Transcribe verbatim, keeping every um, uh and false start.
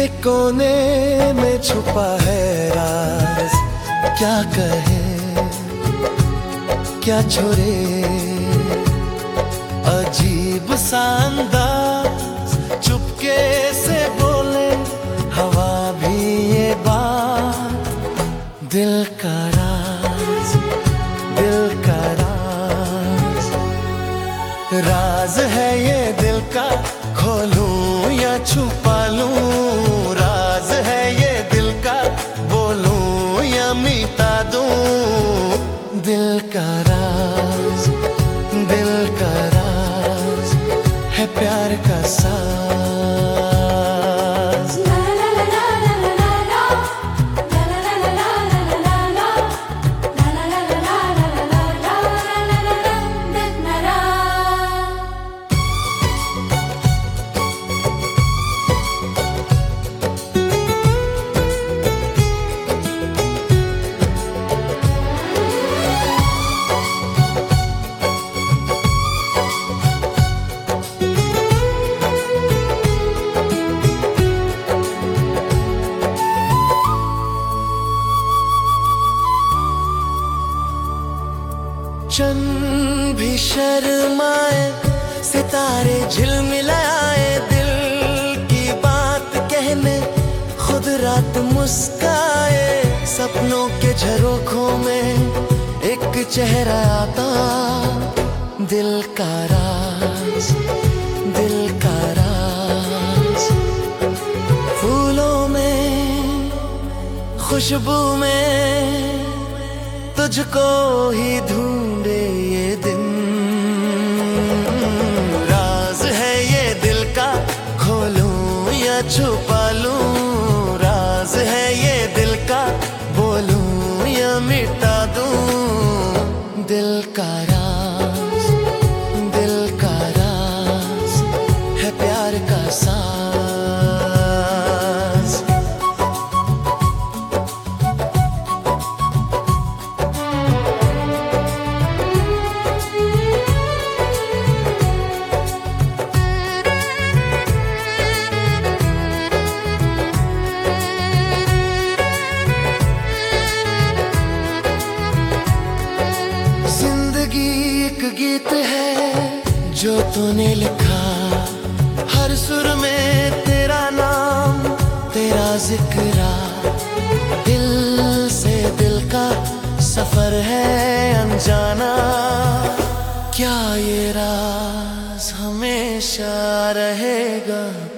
के कोने में छुपा है राज, क्या कहे क्या छोड़े, अजीब सा अंदाज, चुपके से बोले हवा भी ये बात, दिल का राज, दिल का राज, राज है ये दिल का, खोलूं या छुपा लूं, राज है ये दिल का, बोलूं या मिटा दूं, दिल का राज, दिल का राज है प्यार का साज। चंद भी शर्माए, सितारे झिलमिलाए, दिल की बात कहने खुद रात मुस्काए, सपनों के झरोखों में एक चेहरा आता, दिल का राज, दिल का राज, फूलों में खुशबू में तुझको ही ढूंढे ये दिन, राज है ये दिल का, खोलूं या छुपा लूं, राज है ये दिल का, बोलूं या मिटा दूं, दिल का राज, दिल का राज है प्यार का साज। गीत है जो तूने लिखा, हर सुर में तेरा नाम, तेरा जिक्र, दिल से दिल का सफर है अनजाना, क्या ये राज हमेशा रहेगा।